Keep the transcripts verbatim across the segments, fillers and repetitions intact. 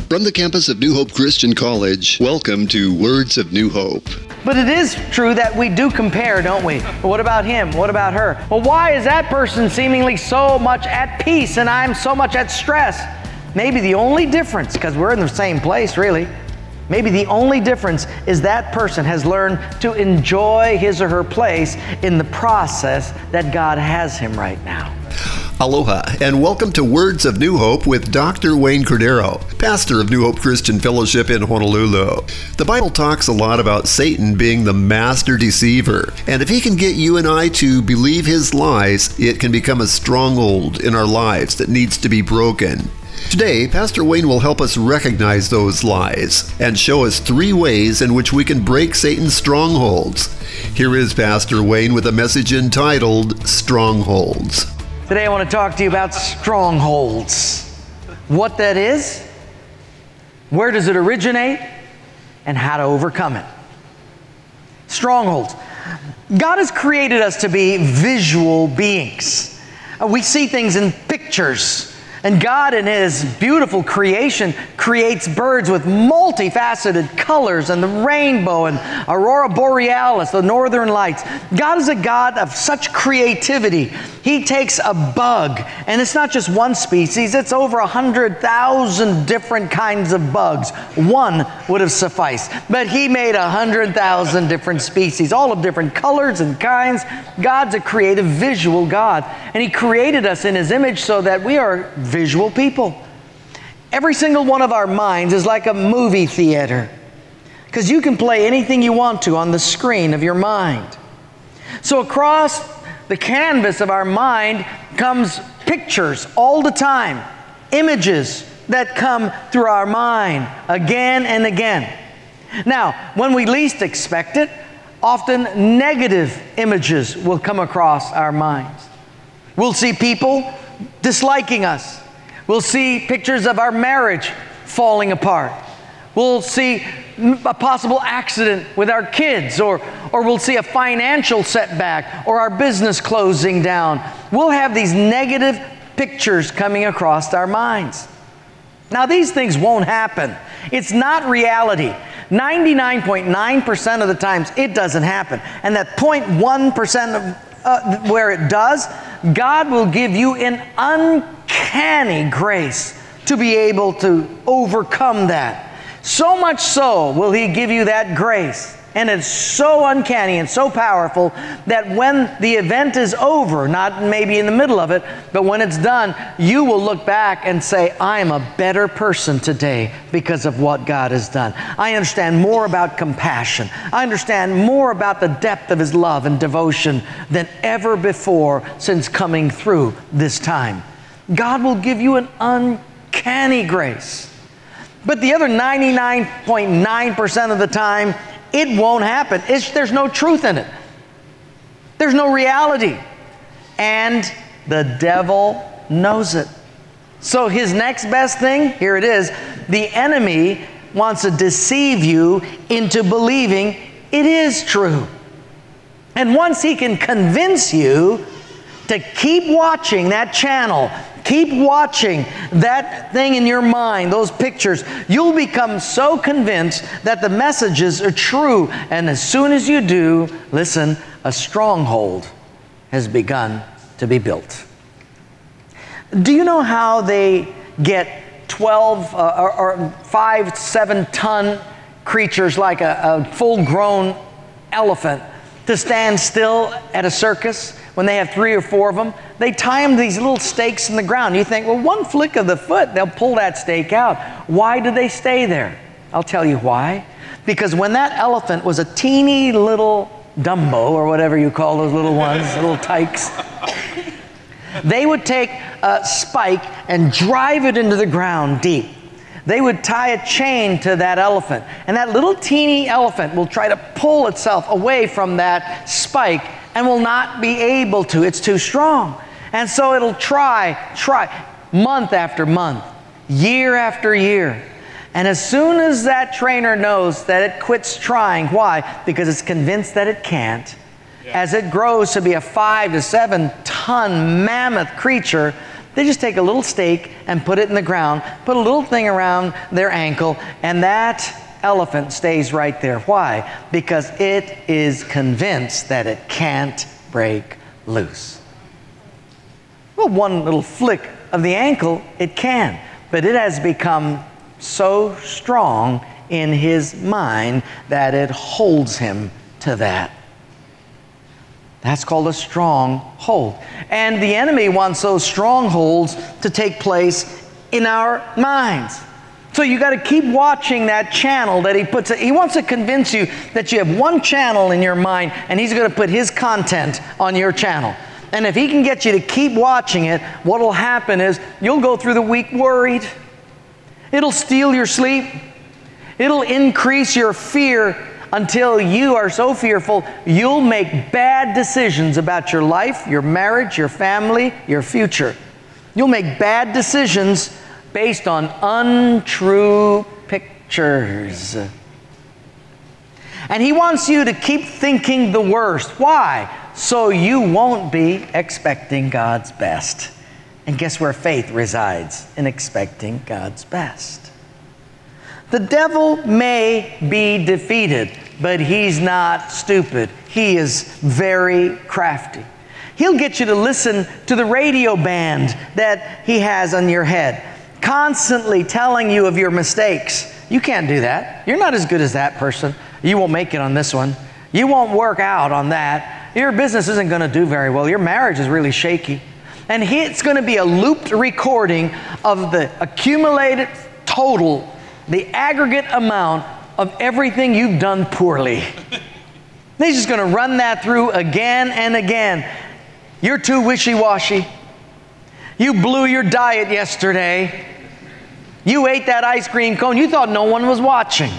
From the campus of New Hope Christian College, welcome to Words of New Hope. But it is true that we do compare, don't we? Well, what about him? What about her? Well, why is that person seemingly so much at peace and I'm so much at stress? Maybe the only difference, because we're in the same place really, maybe the only difference is that person has learned to enjoy his or her place in the process that God has him right now. Aloha, and welcome to Words of New Hope with Doctor Wayne Cordero, pastor of New Hope Christian Fellowship in Honolulu. The Bible talks a lot about Satan being the master deceiver, and if he can get you and I to believe his lies, it can become a stronghold in our lives that needs to be broken. Today, Pastor Wayne will help us recognize those lies and show us three ways in which we can break Satan's strongholds. Here is Pastor Wayne with a message entitled Strongholds. Today I want to talk to you about strongholds. What that is, where does it originate, and how to overcome it. Strongholds. God has created us to be visual beings. We see things in pictures. And God in His beautiful creation creates birds with multifaceted colors and the rainbow and aurora borealis, the northern lights. God is a God of such creativity. He takes a bug, and it's not just one species, it's over a hundred thousand different kinds of bugs. One would have sufficed. But He made a hundred thousand different species, all of different colors and kinds. God's a creative, visual God. And He created us in His image so that we are visual people. Every single one of our minds is like a movie theater, because you can play anything you want to on the screen of your mind. So across the canvas of our mind comes pictures all the time, images that come through our mind again and again. Now, when we least expect it, often negative images will come across our minds. We'll see people disliking us. We'll see pictures of our marriage falling apart. We'll see a possible accident with our kids, or, or we'll see a financial setback, or our business closing down. We'll have these negative pictures coming across our minds. Now, these things won't happen. It's not reality. ninety-nine point nine percent of the times, it doesn't happen. And that zero point one percent of uh, where it does, God will give you an uncanny grace to be able to overcome that. So much so will He give you that grace. And it's so uncanny and so powerful that when the event is over, not maybe in the middle of it, but when it's done, you will look back and say, I am a better person today because of what God has done. I understand more about compassion. I understand more about the depth of His love and devotion than ever before since coming through this time. God will give you an uncanny grace. But the other ninety-nine point nine percent of the time, it won't happen. It's, there's no truth in it. There's no reality. And the devil knows it. So his next best thing, here it is, the enemy wants to deceive you into believing it is true. And once he can convince you to keep watching that channel, keep watching that thing in your mind, those pictures, you'll become so convinced that the messages are true. And as soon as you do, listen, a stronghold has begun to be built. Do you know how they get twelve uh, or, or five, seven ton creatures like a, a full-grown elephant to stand still at a circus when they have three or four of them? They tie them to these little stakes in the ground. You think, well, one flick of the foot, they'll pull that stake out. Why do they stay there? I'll tell you why. Because when that elephant was a teeny little Dumbo, or whatever you call those little ones, little tykes, they would take a spike and drive it into the ground deep. They would tie a chain to that elephant, and that little teeny elephant will try to pull itself away from that spike and will not be able to. It's too strong. And so it'll try, try, month after month, year after year. And as soon as that trainer knows that it quits trying, why? Because it's convinced that it can't. Yeah. As it grows to be a five to seven ton mammoth creature, They just take a little stake and put it in the ground, put a little thing around their ankle, and that elephant stays right there. Why? Because it is convinced that it can't break loose. Well, one little flick of the ankle, it can, but it has become so strong in his mind that it holds him to that. That's called a stronghold. And the enemy wants those strongholds to take place in our minds. So you got to keep watching that channel that he puts. He wants to convince you that you have one channel in your mind, and he's going to put his content on your channel. And if he can get you to keep watching it, what will happen is you'll go through the week worried. It'll steal your sleep. It'll increase your fear until you are so fearful, you'll make bad decisions about your life, your marriage, your family, your future. You'll make bad decisions based on untrue pictures. And he wants you to keep thinking the worst. Why? So you won't be expecting God's best. And guess where faith resides? In expecting God's best. The devil may be defeated, but he's not stupid. He is very crafty. He'll get you to listen to the radio band that he has on your head, constantly telling you of your mistakes. You can't do that. You're not as good as that person. You won't make it on this one. You won't work out on that. Your business isn't going to do very well. Your marriage is really shaky. And he, it's going to be a looped recording of the accumulated total, the aggregate amount of everything you've done poorly. He's just going to run that through again and again. You're too wishy-washy. You blew your diet yesterday. You ate that ice cream cone. You thought no one was watching.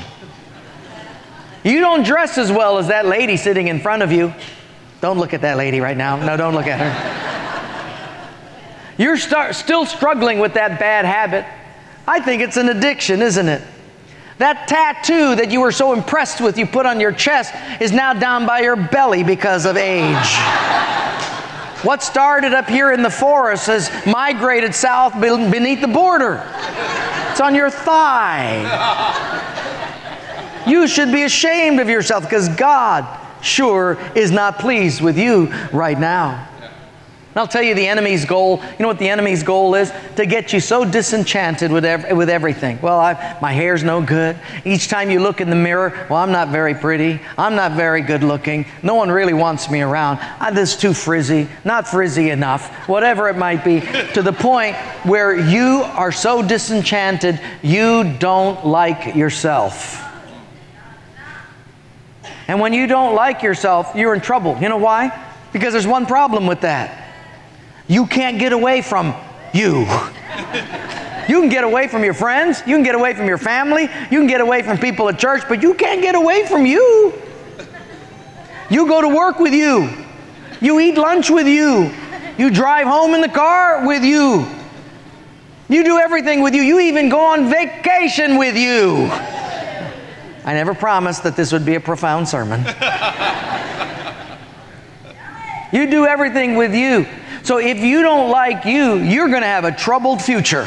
You don't dress as well as that lady sitting in front of you. Don't look at that lady right now. No, don't look at her. You're start, still struggling with that bad habit. I think it's an addiction, isn't it? That tattoo that you were so impressed with you put on your chest is now down by your belly because of age. What started up here in the forest has migrated south beneath the border. It's on your thigh. You should be ashamed of yourself because God sure is not pleased with you right now. And I'll tell you the enemy's goal. You know what the enemy's goal is? To get you so disenchanted with ev- with everything. Well, I, my hair's no good. Each time you look in the mirror, well, I'm not very pretty. I'm not very good looking. No one really wants me around. I, this is too frizzy. Not frizzy enough. Whatever it might be. To the point where you are so disenchanted, you don't like yourself. And when you don't like yourself, you're in trouble. You know why? Because there's one problem with that. You can't get away from you. You can get away from your friends. You can get away from your family. You can get away from people at church, but you can't get away from you. You go to work with you. You eat lunch with you. You drive home in the car with you. You do everything with you. You even go on vacation with you. I never promised that this would be a profound sermon. You do everything with you. So if you don't like you, you're going to have a troubled future.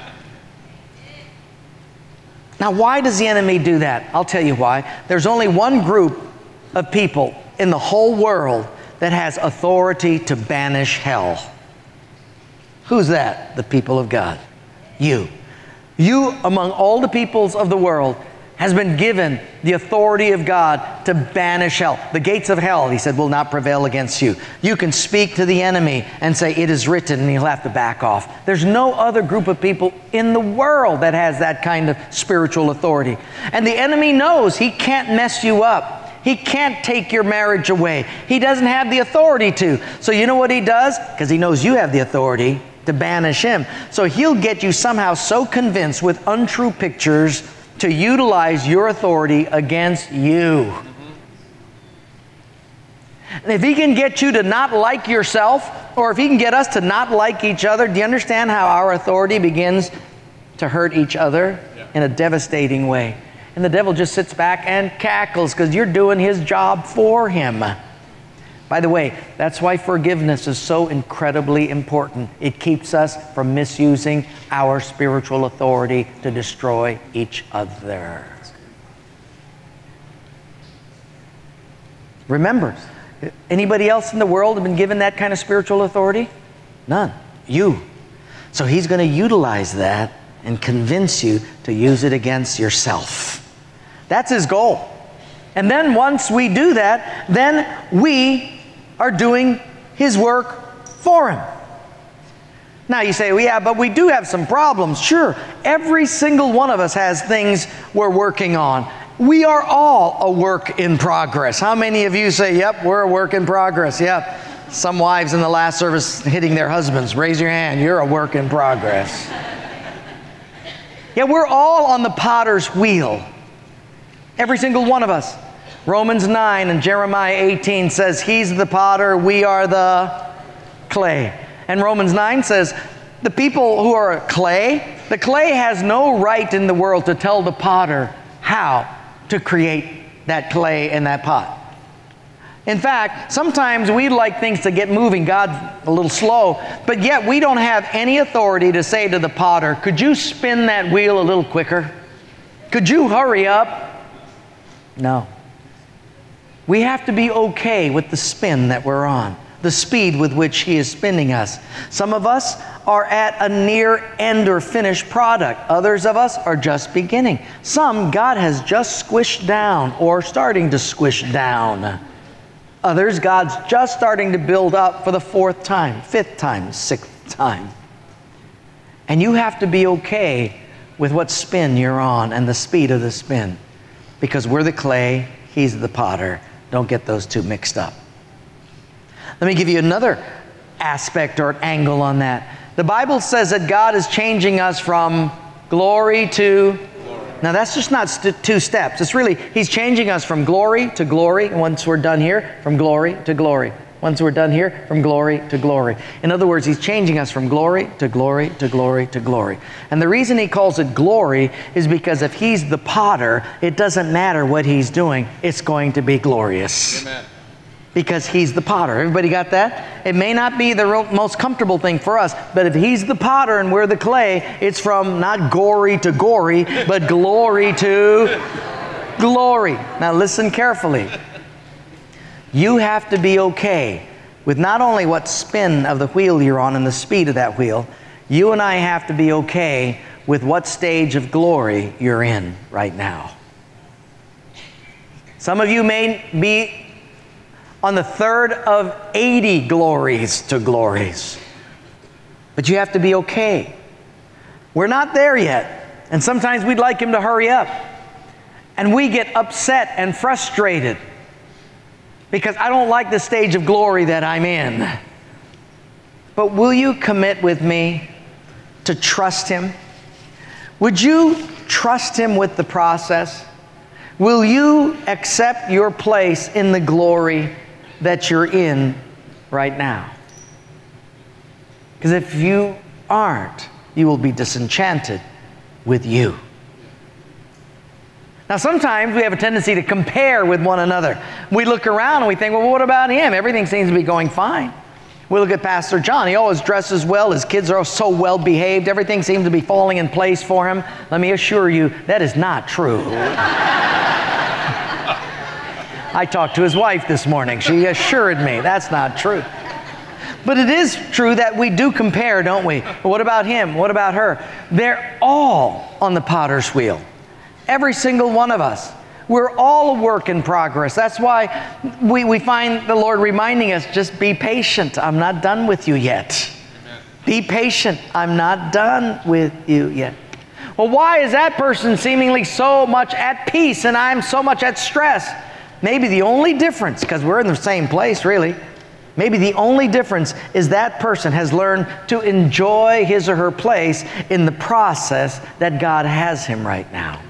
Now, why does the enemy do that? I'll tell you why. There's only one group of people in the whole world that has authority to banish hell. Who's that? The people of God. You. You, among all the peoples of the world, has been given the authority of God to banish hell. The gates of hell, he said, will not prevail against you. You can speak to the enemy and say, it is written, and he'll have to back off. There's no other group of people in the world that has that kind of spiritual authority. And the enemy knows he can't mess you up. He can't take your marriage away. He doesn't have the authority to. So you know what he does? Because he knows you have the authority to banish him. So he'll get you somehow so convinced with untrue pictures to utilize your authority against you. And if he can get you to not like yourself, or if he can get us to not like each other, do you understand how our authority begins to hurt each other in a devastating way? And the devil just sits back and cackles because you're doing his job for him. By the way, that's why forgiveness is so incredibly important. It keeps us from misusing our spiritual authority to destroy each other. Remember, anybody else in the world have been given that kind of spiritual authority? None. You. So he's going to utilize that and convince you to use it against yourself. That's his goal. And then once we do that, then we are doing his work for him. Now you say, well, yeah, but we do have some problems. Sure, every single one of us has things we're working on. We are all a work in progress. How many of you say, yep, we're a work in progress? Yep. Some wives in the last service hitting their husbands. Raise your hand. You're a work in progress. Yeah, we're all on the potter's wheel. Every single one of us. Romans nine and Jeremiah eighteen says, he's the potter, we are the clay. And Romans nine says, the people who are clay, the clay has no right in the world to tell the potter how to create that clay in that pot. In fact, sometimes we like things to get moving. God's a little slow, but yet we don't have any authority to say to the potter, could you spin that wheel a little quicker? Could you hurry up? No. We have to be okay with the spin that we're on, the speed with which he is spinning us. Some of us are at a near end or finished product. Others of us are just beginning. Some God has just squished down or starting to squish down. Others, God's just starting to build up for the fourth time, fifth time, sixth time. And you have to be okay with what spin you're on and the speed of the spin. Because we're the clay, he's the potter. Don't get those two mixed up. Let me give you another aspect or angle on that. The Bible says that God is changing us from glory to... Now that's just not st- two steps. It's really, he's changing us from glory to glory. Once we're done here, from glory to glory. Once we're done here, from glory to glory. In other words, he's changing us from glory to glory to glory to glory. And the reason he calls it glory is because if he's the potter, it doesn't matter what he's doing. It's going to be glorious. Amen. Because he's the potter. Everybody got that? It may not be the real, most comfortable thing for us, but if he's the potter and we're the clay, it's from not gory to gory, but glory to glory. Now listen carefully. You have to be okay with not only what spin of the wheel you're on and the speed of that wheel, you and I have to be okay with what stage of glory you're in right now. Some of you may be on the third of eighty glories to glories. But you have to be okay. We're not there yet. And sometimes we'd like him to hurry up. And we get upset and frustrated because I don't like the stage of glory that I'm in. But will you commit with me to trust him? Would you trust him with the process? Will you accept your place in the glory that you're in right now? Because if you aren't, you will be disenchanted with you. Now sometimes we have a tendency to compare with one another. We look around and we think, well, what about him? Everything seems to be going fine. We look at Pastor John. He always dresses well. His kids are so well behaved. Everything seems to be falling in place for him. Let me assure you, that is not true. I talked to his wife this morning. She assured me that's not true. But it is true that we do compare, don't we? What about him? What about her? They're all on the potter's wheel. Every single one of us. We're all a work in progress. That's why we, we find the Lord reminding us, just be patient. I'm not done with you yet. Amen. Be patient. I'm not done with you yet. Well, why is that person seemingly so much at peace and I'm so much at stress? Maybe the only difference, because we're in the same place really, maybe the only difference is that person has learned to enjoy his or her place in the process that God has him right now.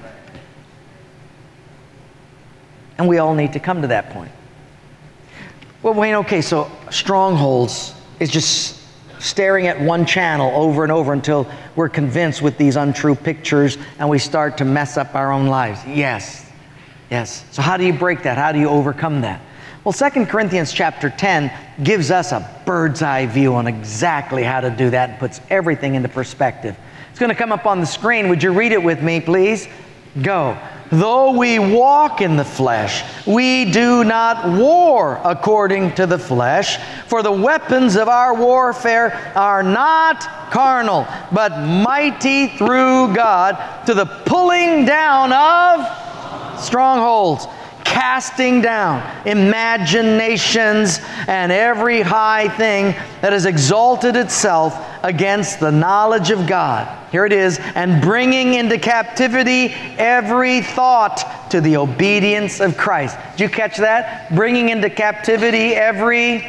And we all need to come to that point. Well, Wayne, okay, so strongholds is just staring at one channel over and over until we're convinced with these untrue pictures and we start to mess up our own lives. Yes, yes. So how do you break that? How do you overcome that? Well, Second Corinthians chapter ten gives us a bird's eye view on exactly how to do that and puts everything into perspective. It's going to come up on the screen. Would you read it with me, please? Go. Though we walk in the flesh, we do not war according to the flesh, for the weapons of our warfare are not carnal, but mighty through God to the pulling down of strongholds, casting down imaginations and every high thing that has exalted itself against the knowledge of God. Here it is, and bringing into captivity every thought to the obedience of Christ. Did you catch that? Bringing into captivity every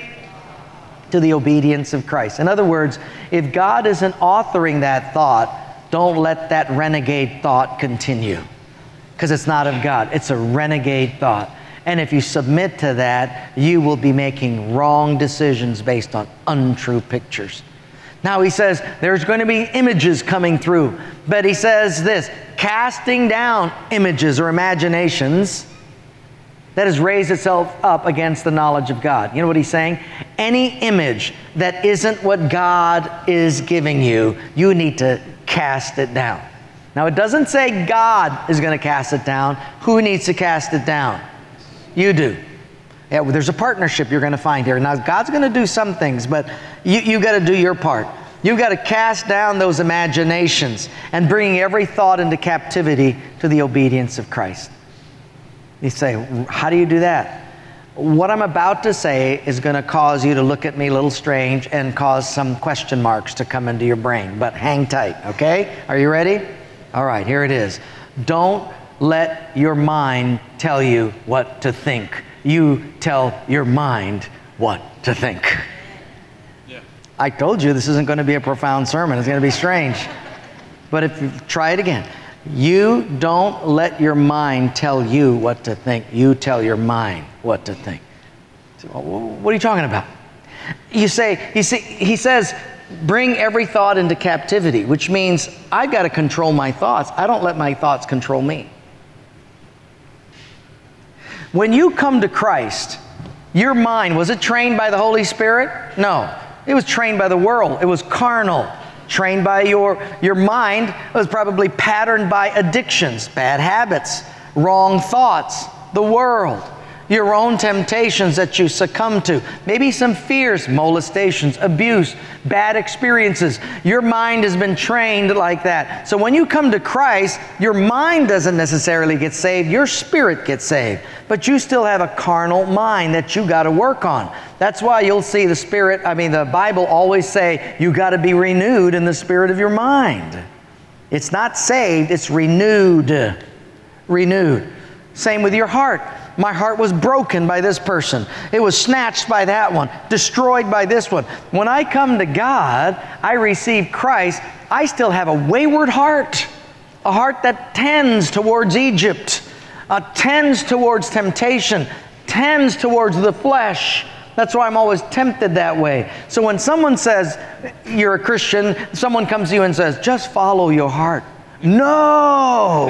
to the obedience of Christ. In other words, if God isn't authoring that thought, don't let that renegade thought continue. Because it's not of God. It's a renegade thought. And if you submit to that, you will be making wrong decisions based on untrue pictures. Now he says there's going to be images coming through. But he says this, casting down images or imaginations that has raised itself up against the knowledge of God. You know what he's saying? Any image that isn't what God is giving you, you need to cast it down. Now, it doesn't say God is going to cast it down. Who needs to cast it down? You do. Yeah, well, there's a partnership you're going to find here. Now, God's going to do some things, but you, you got to do your part. You've got to cast down those imaginations and bring every thought into captivity to the obedience of Christ. You say, how do you do that? What I'm about to say is going to cause you to look at me a little strange and cause some question marks to come into your brain, but hang tight, okay? Are you ready? All right, here it is. Don't let your mind tell you what to think. You tell your mind what to think. Yeah. I told you this isn't going to be a profound sermon. It's going to be strange. But if you try it again. You don't let your mind tell you what to think. You tell your mind what to think. So, what are you talking about? You say, you see, he says, bring every thought into captivity, which means I've got to control my thoughts. I don't let my thoughts control me. When you come to Christ, your mind, was it trained by the Holy Spirit? No. It was trained by the world. It was carnal. Trained by your, your mind. It was probably patterned by addictions, bad habits, wrong thoughts, the world, your own temptations that you succumb to, maybe some fears, molestations, abuse, bad experiences. Your mind has been trained like that. So when you come to Christ, your mind doesn't necessarily get saved, your spirit gets saved. But you still have a carnal mind that you got to work on. That's why you'll see the Spirit, I mean the Bible always say, you got to be renewed in the spirit of your mind. It's not saved, it's renewed. Renewed. Same with your heart. My heart was broken by this person. It was snatched by that one, destroyed by this one. When I come to God, I receive Christ, I still have a wayward heart, a heart that tends towards Egypt, uh, tends towards temptation, tends towards the flesh. That's why I'm always tempted that way. So when someone says, you're a Christian, someone comes to you and says, just follow your heart. No!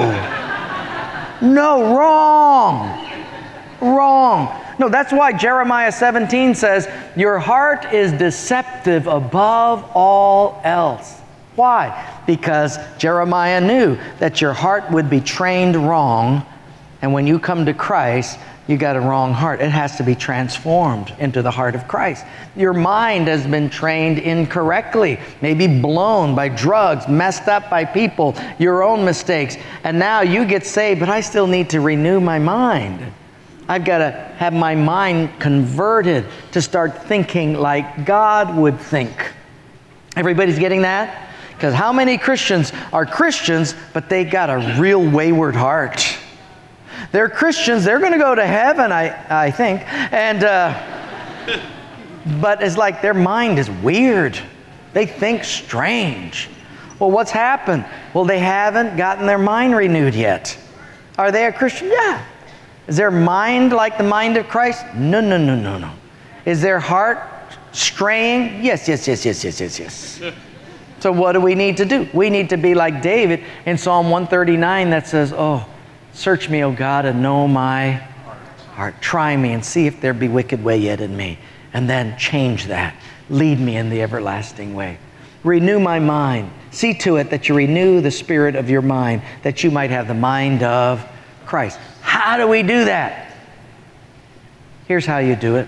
No, wrong! Wrong. No, that's why Jeremiah seventeen says, your heart is deceptive above all else. Why? Because Jeremiah knew that your heart would be trained wrong, and when you come to Christ, you got a wrong heart. It has to be transformed into the heart of Christ. Your mind has been trained incorrectly, maybe blown by drugs, messed up by people, your own mistakes, and now you get saved, but I still need to renew my mind. I've got to have my mind converted to start thinking like God would think. Everybody's getting that? Because how many Christians are Christians, but they got a real wayward heart? They're Christians, they're going to go to heaven, I, I think, and uh, but it's like their mind is weird. They think strange. Well, what's happened? Well, they haven't gotten their mind renewed yet. Are they a Christian? Yeah. Is their mind like the mind of Christ? No, no, no, no, no. Is their heart straying? Yes, yes, yes, yes, yes, yes, yes. So what do we need to do? We need to be like David in Psalm one thirty-nine that says, oh, search me, O God, and know my heart. Try me and see if there be wicked way yet in me. And then change that. Lead me in the everlasting way. Renew my mind. See to it that you renew the spirit of your mind, that you might have the mind of Christ. How do we do that? Here's how you do it.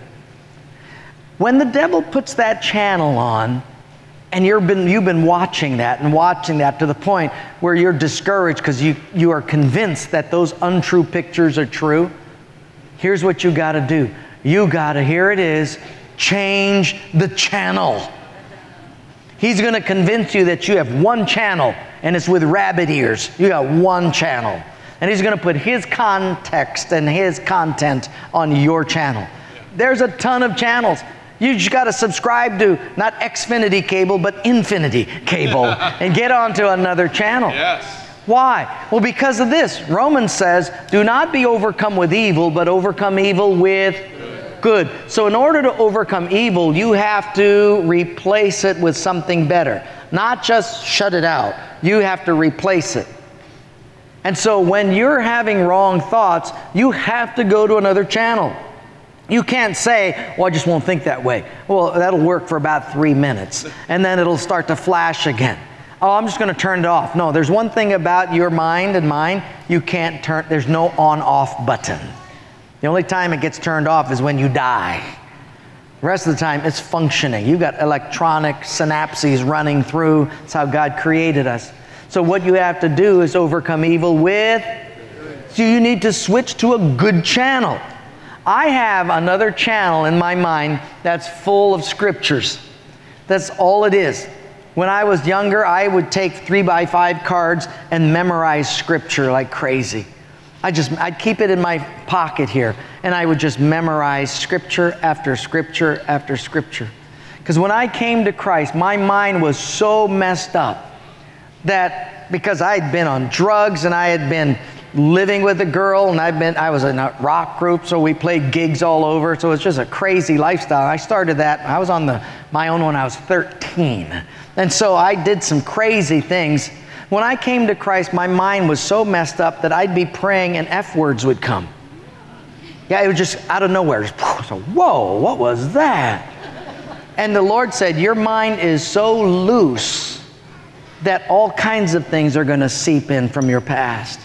When the devil puts that channel on, and you've been, you've been watching that and watching that to the point where you're discouraged because you, you are convinced that those untrue pictures are true, here's what you got to do. You got to, here it is, change the channel. He's going to convince you that you have one channel and it's with rabbit ears. You got one channel. And he's going to put his context and his content on your channel. There's a ton of channels. You just got to subscribe to not Xfinity cable, but Infinity cable and get onto another channel. Yes. Why? Well, because of this. Romans says, do not be overcome with evil, but overcome evil with good. So in order to overcome evil, you have to replace it with something better. Not just shut it out. You have to replace it. And so when you're having wrong thoughts, you have to go to another channel. You can't say, well, I just won't think that way. Well, that'll work for about three minutes. And then it'll start to flash again. Oh, I'm just going to turn it off. No, there's one thing about your mind and mine. You can't turn, there's no on-off button. The only time it gets turned off is when you die. The rest of the time, it's functioning. You've got electronic synapses running through. That's how God created us. So what you have to do is overcome evil with, so you need to switch to a good channel. I have another channel in my mind that's full of scriptures. That's all it is. When I was younger, I would take three by five cards and memorize scripture like crazy. I just, I'd keep it in my pocket here, and I would just memorize scripture after scripture after scripture. Because when I came to Christ, my mind was so messed up that because I had been on drugs and I had been living with a girl, and I've been, I was in a rock group, so we played gigs all over. So it's just a crazy lifestyle. I started that, I was on the, my own when I was thirteen. And so I did some crazy things. When I came to Christ, my mind was so messed up that I'd be praying and F words would come. Yeah, it was just out of nowhere. Just, so, whoa, what was that? And the Lord said, your mind is so loose that all kinds of things are going to seep in from your past.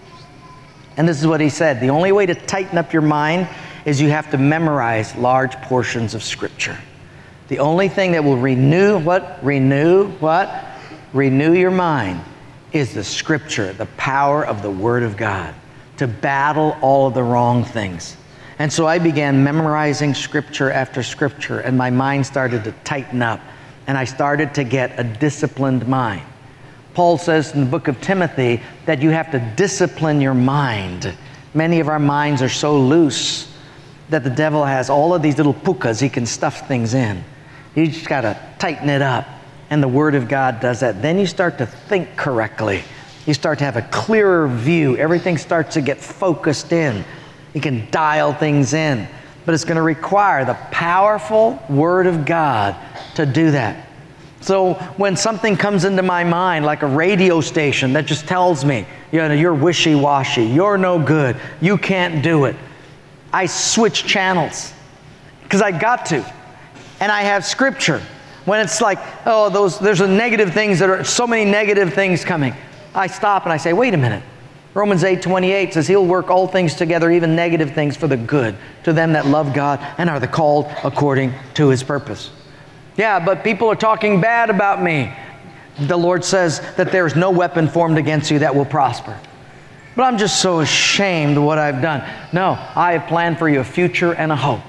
And this is what he said. The only way to tighten up your mind is you have to memorize large portions of Scripture. The only thing that will renew, what? Renew, what? Renew your mind is the Scripture, the power of the Word of God to battle all of the wrong things. And so I began memorizing Scripture after Scripture, and my mind started to tighten up, and I started to get a disciplined mind. Paul says in the book of Timothy that you have to discipline your mind. Many of our minds are so loose that the devil has all of these little pukas he can stuff things in. You just got to tighten it up. And the Word of God does that. Then you start to think correctly. You start to have a clearer view. Everything starts to get focused in. You can dial things in. But it's going to require the powerful Word of God to do that. So when something comes into my mind, like a radio station that just tells me, you know, you're wishy-washy, you're no good, you can't do it, I switch channels because I got to. And I have Scripture. When it's like, oh, those there's a negative things that are so many negative things coming, I stop and I say, wait a minute. Romans eight twenty-eight says he'll work all things together, even negative things, for the good to them that love God and are the called according to His purpose. Yeah, but people are talking bad about me. The Lord says that there is no weapon formed against you that will prosper. But I'm just so ashamed of what I've done. No, I have planned for you a future and a hope.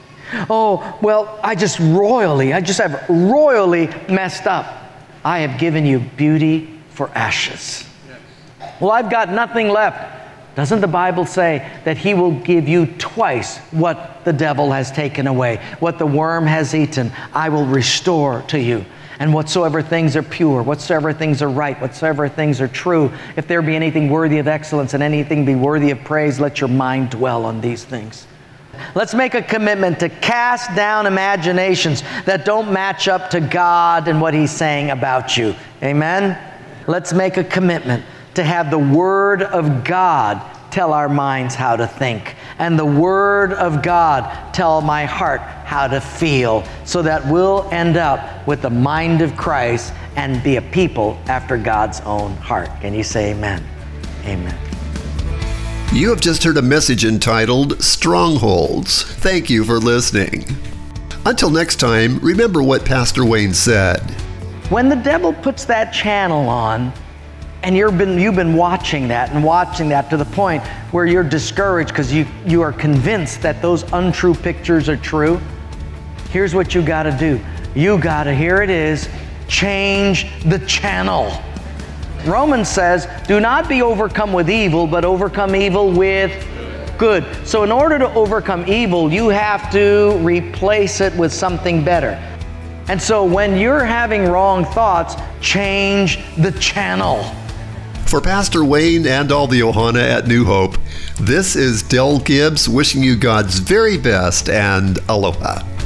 Oh, well, I just royally, I just have royally messed up. I have given you beauty for ashes. Well, I've got nothing left. Doesn't the Bible say that He will give you twice what the devil has taken away? What the worm has eaten, I will restore to you. And whatsoever things are pure, whatsoever things are right, whatsoever things are true, if there be anything worthy of excellence and anything be worthy of praise, let your mind dwell on these things. Let's make a commitment to cast down imaginations that don't match up to God and what He's saying about you. Amen? Let's make a commitment to have the Word of God tell our minds how to think and the Word of God tell my heart how to feel, so that we'll end up with the mind of Christ and be a people after God's own heart. Can you say amen? Amen. You have just heard a message entitled Strongholds. Thank you for listening. Until next time, remember what Pastor Wayne said. When the devil puts that channel on, and you've been, you've been watching that and watching that to the point where you're discouraged because you, you are convinced that those untrue pictures are true, here's what you got to do. You got to, here it is, change the channel. Romans says, do not be overcome with evil, but overcome evil with good. So in order to overcome evil, you have to replace it with something better. And so when you're having wrong thoughts, change the channel. For Pastor Wayne and all the Ohana at New Hope, this is Del Gibbs wishing you God's very best and aloha.